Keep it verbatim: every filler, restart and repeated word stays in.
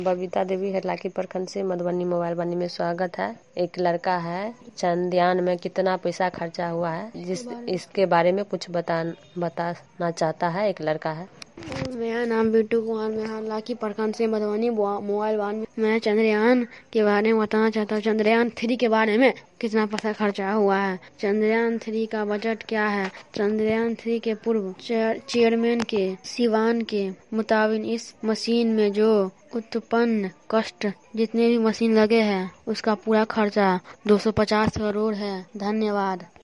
बबीता देवी हरलाखी प्रखंड से मधुबनी मोबाइल वाणी में स्वागत है। एक लड़का है, चंद्रयान में कितना पैसा खर्चा हुआ है जिस इसके बारे में कुछ बता बताना चाहता है। एक लड़का है। मेरा नाम बिट्टू कुमार, मैं हरलाखी प्रखंड से मधुबनी मोबाइल वाणी में मैं चंद्रयान के बारे में बताना चाहता हूँ। चंद्रयान थ्री के बारे में कितना पैसा खर्चा हुआ है, चंद्रयान थ्री का बजट क्या है। चंद्रयान थ्री के पूर्व चेयरमैन के सिवान के मुताबिक इस मशीन में जो उत्पन्न कष्ट जितने भी मशीन लगे हैं उसका पूरा खर्चा दो सौ पचास करोड़ है। धन्यवाद।